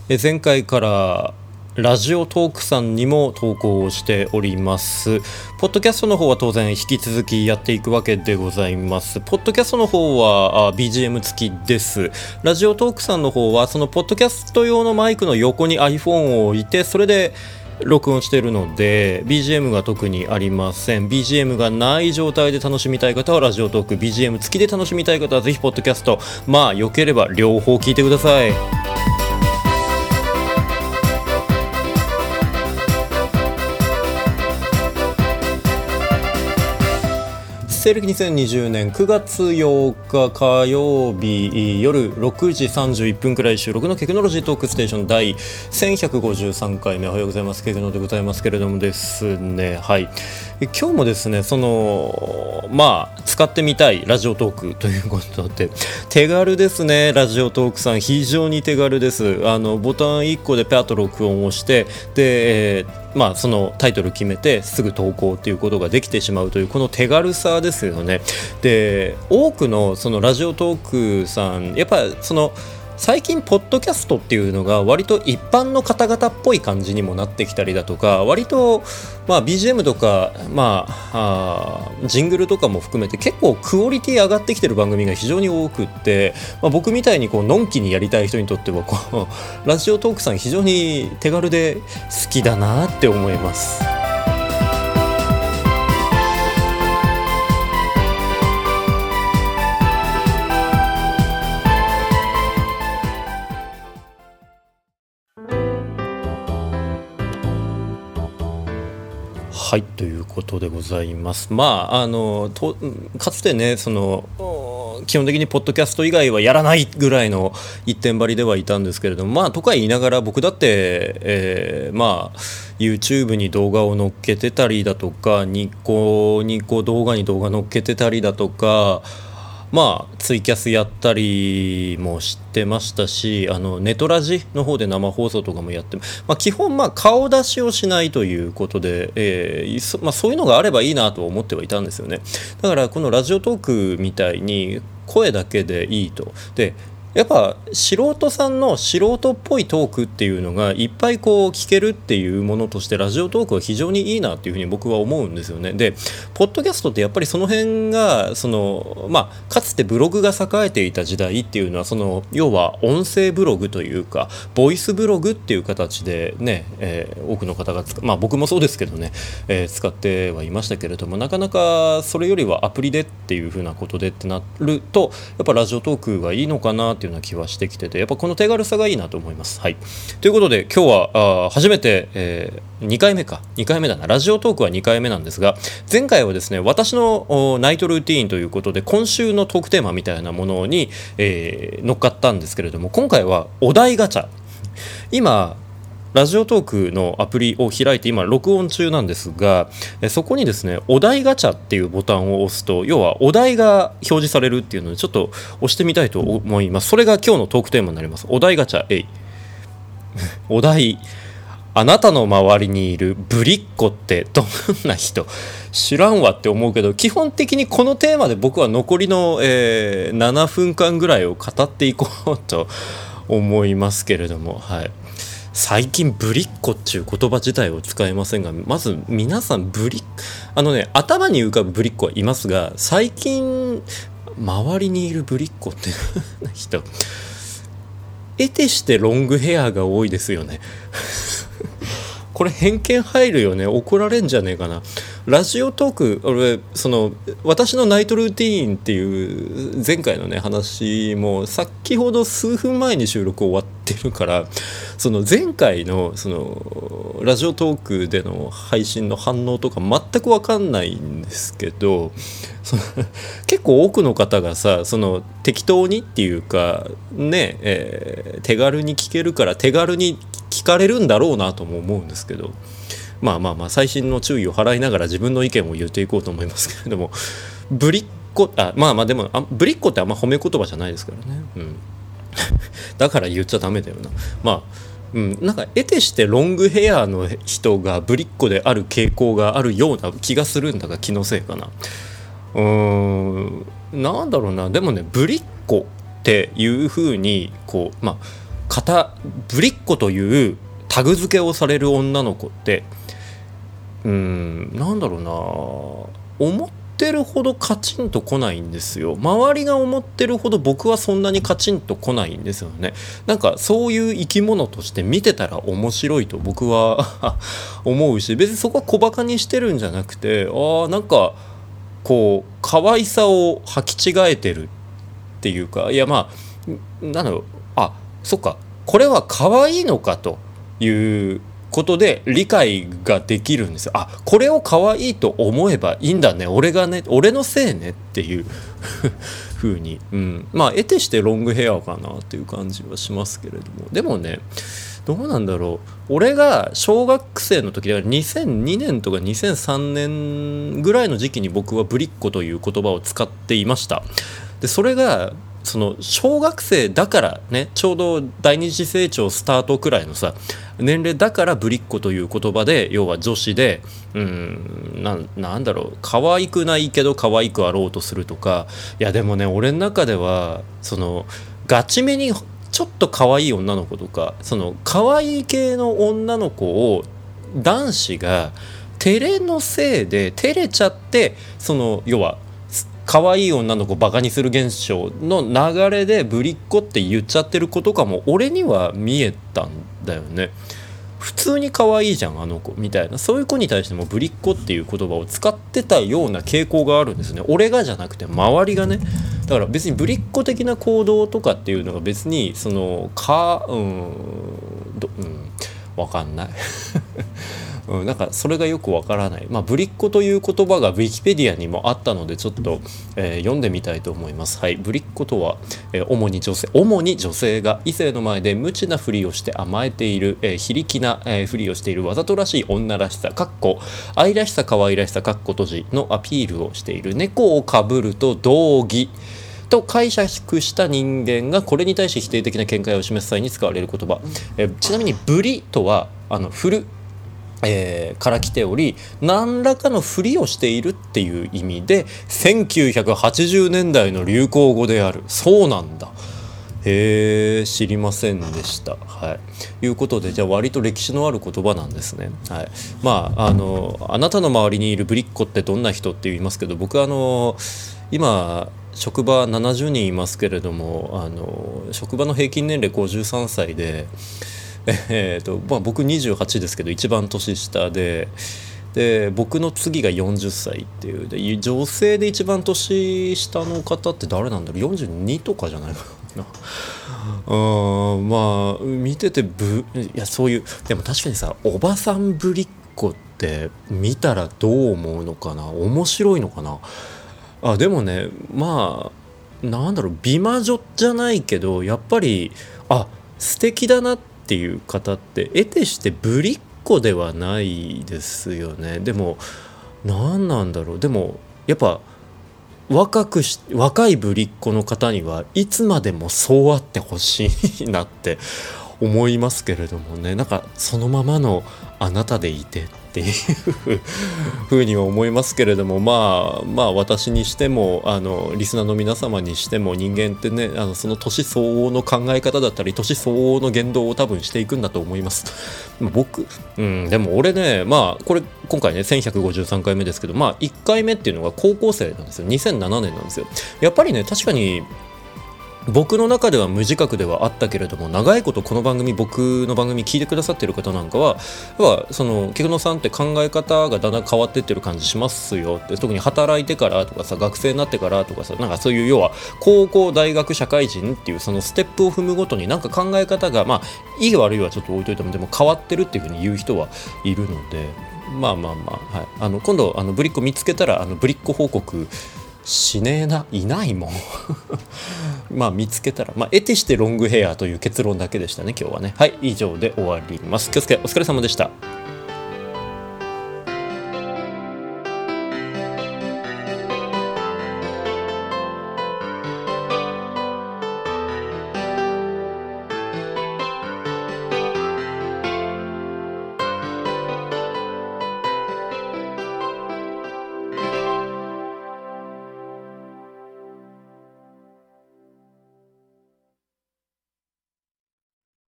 前回からラジオトークさんにも投稿をしております。ポッドキャストの方は当然引き続きやっていくわけでございます。ポッドキャストの方はBGM 付きです。ラジオトークさんの方はそのポッドキャスト用のマイクの横に iPhone を置いて、それで録音しているので BGM が特にありません。 BGM がない状態で楽しみたい方はラジオトーク、 BGM 付きで楽しみたい方はぜひポッドキャスト、良ければ両方聞いてください。西暦2020年9月8日火曜日夜6時31分くらい収録のテクノロジートークステーション第1153回目、おはようございます。ケグノでございますけれどもですね、今日もですね、使ってみたいラジオトークということで手軽ですね。ラジオトークさん非常に手軽です。ボタン1個でパッと録音をしてで、そのタイトル決めてすぐ投稿ということができてしまうというこの手軽さですよね。で、多くのそのラジオトークさん、やっぱりその最近ポッドキャストっていうのが割と一般の方々っぽい感じにもなってきたりだとか、割とBGM とかジングルとかも含めて結構クオリティ上がってきてる番組が非常に多くって、僕みたいにのんきにやりたい人にとってはラジオトークさん非常に手軽で好きだなって思います。はい、ということでございます。かつてね、基本的にポッドキャスト以外はやらないぐらいの一点張りではいたんですけれども、とか言いながら僕だって、YouTube に動画を載っけてたりだとか、ニコ動画に動画載っけてたりだとか、ツイキャスやったりもしてましたし、ネトラジの方で生放送とかもやって、基本顔出しをしないということで、そういうのがあればいいなと思ってはいたんですよね。だからこのラジオトークみたいに声だけでいいと。でやっぱ素人さんの素人っぽいトークっていうのがいっぱい聞けるっていうものとしてラジオトークは非常にいいなっていうふうに僕は思うんですよね。でポッドキャストってやっぱりその辺がかつてブログが栄えていた時代っていうのは要は音声ブログというかボイスブログっていう形でね、多くの方が僕もそうですけどね、使ってはいましたけれども、なかなかそれよりはアプリでっていうふうなことでってなるとやっぱラジオトークがいいのかなっていうような気はしてきてて、やっぱこの手軽さがいいなと思います。ということで今日は初めて、2回目だな。ラジオトークは2回目なんですが、前回はですね、私のナイトルーティーンということで今週のトークテーマみたいなものに、乗っかったんですけれども、今回はお題ガチャ。今ラジオトークのアプリを開いて今録音中なんですが、そこにですね、お題ガチャっていうボタンを押すと、要はお題が表示されるっていうのでちょっと押してみたいと思います。それが今日のトークテーマになります。お題ガチャ。お題、あなたの周りにいるぶりっ子ってどんな人？知らんわって思うけど、基本的にこのテーマで僕は残りの、7分間ぐらいを語っていこうと思いますけれども、最近ぶりっ子っていう言葉自体を使いませんが、まず皆さん頭に浮かぶぶりっ子はいますが、最近周りにいるぶりっ子って人、得てしてロングヘアが多いですよねこれ偏見入るよね。怒られんじゃねえかな。ラジオトーク、私のナイトルーティーンっていう前回のね話も先ほど数分前に収録終わってるから、前回のラジオトークでの配信の反応とか全く分かんないんですけど、結構多くの方がさ、適当にっていうかね、手軽に聞けるから手軽に聞かれるんだろうなとも思うんですけど、細心の注意を払いながら自分の意見を言っていこうと思いますけれども、ぶりっ子でもぶりっ子ってあんま褒め言葉じゃないですからね、だから言っちゃダメだよな。なんか得てしてロングヘアの人がぶりっ子である傾向があるような気がするんだが気のせいかな。なんだろうな。でもね、ぶりっ子っていう風にぶりっ子というタグ付けをされる女の子ってなんだろうな、思ってるほどカチンとこないんですよ。周りが思ってるほど僕はそんなにカチンとこないんですよね。なんかそういう生き物として見てたら面白いと僕は思うし、別にそこは小バカにしてるんじゃなくて、なんかこう可愛さを履き違えてるっていうか、いやまあなんだろう、そっか、これは可愛いのかということで理解ができるんですよ。これを可愛いと思えばいいんだね、俺のせいねっていう風に、得てしてロングヘアかなっていう感じはしますけれども、でもね、どうなんだろう、俺が小学生の時だから2002年とか2003年ぐらいの時期に僕はぶりっ子という言葉を使っていました。でそれがその小学生だからね、ちょうど第二次成長スタートくらいのさ年齢だからぶりっ子という言葉で、要は女子でなんだろう、可愛くないけど可愛くあろうとするとか。いやでもね、俺の中ではそのガチめにちょっと可愛い女の子とか、その可愛い系の女の子を男子が照れのせいで照れちゃって、その要は可愛い女の子をバカにする現象の流れでぶりっ子って言っちゃってる子とかも俺には見えたんだよね。普通に可愛いじゃんあの子みたいな、そういう子に対してもぶりっ子っていう言葉を使ってたような傾向があるんですね。俺がじゃなくて周りがね。だから別にぶりっ子的な行動とかっていうのが別にそのわかんないなんかそれがよくわからない。ぶりっ子という言葉がウィキペディアにもあったのでちょっと、読んでみたいと思います。はい、ぶりっ子とは、主に女性が異性の前で無知なふりをして甘えている、非力な、ふりをしているわざとらしい女らしさ愛らしさ可愛らしさ閉じのアピールをしている。猫をかぶると道義と解釈した人間がこれに対して否定的な見解を示す際に使われる言葉。ちなみにぶりとは振るから来ており、何らかのふりをしているっていう意味で1980年代の流行語であるそうなんだ。知りませんでした。いうことで、じゃあ割と歴史のある言葉なんですね。あなたの周りにいるぶりっ子ってどんな人って言いますけど、僕今職場70人いますけれども、職場の平均年齢53歳で僕28ですけど一番年下で僕の次が40歳っていうで、女性で一番年下の方って誰なんだろう、42とかじゃないかな見てていやそういう、でも確かにさ、おばさんぶりっ子って見たらどう思うのかな、面白いのかな。でもね、なんだろう、美魔女じゃないけどやっぱり素敵だなっていう方って得てしてぶりっ子ではないですよね。でも何なんだろう、でもやっぱ若いぶりっ子の方にはいつまでもそうあってほしいなって思いますけれどもね。なんかそのままのあなたでいてっていうふうには思いますけれども、私にしてもリスナーの皆様にしても、人間ってね、その年相応の考え方だったり年相応の言動を多分していくんだと思います僕でも俺ね、これ今回ね1153回目ですけど、1回目っていうのが高校生なんですよ。2007年なんですよ。やっぱりね、確かに僕の中では無自覚ではあったけれども、長いこと僕の番組聞いてくださってる方なんかはその菊野さんって考え方がだんだん変わってってる感じしますよって。特に働いてからとかさ、学生になってからとかさ、なんかそういう要は高校大学社会人っていうそのステップを踏むごとになんか考え方がいい悪いはちょっと置いといてもでも変わってるっていうふうに言う人はいるので、今度ぶりっ子見つけたらぶりっ子報告しねえな、いないもん見つけたら得てしてロングヘアという結論だけでしたね今日はね。以上で終わります。気をつけ、お疲れ様でした。